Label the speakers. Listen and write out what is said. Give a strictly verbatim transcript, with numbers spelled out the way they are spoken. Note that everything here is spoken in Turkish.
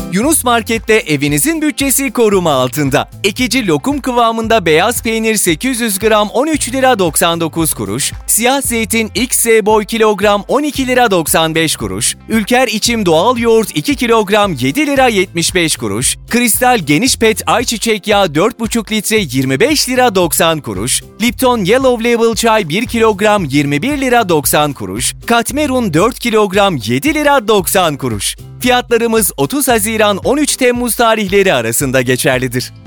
Speaker 1: Yunus Market'te evinizin bütçesi koruma altında. Ekici lokum kıvamında beyaz peynir sekiz yüz gram on üç lira doksan dokuz kuruş, siyah zeytin X S boy kilogram on iki lira doksan beş kuruş, Ülker içim doğal yoğurt iki kilogram yedi lira yetmiş beş kuruş, Kristal geniş pet ayçiçek yağı dört buçuk litre yirmi beş lira doksan kuruş, Lipton Yellow Label çay bir kilogram yirmi bir lira doksan kuruş, Katmerun dört kilogram yedi lira doksan kuruş. Fiyatlarımız otuz Haziran on üç Temmuz tarihleri arasında geçerlidir.